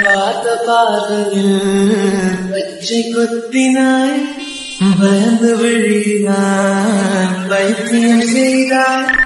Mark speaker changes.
Speaker 1: பார்த்த பார்வையில் பச்சை கொத்தினாய் பயந்து விழினாய் வைத்தியம் செய்தாய்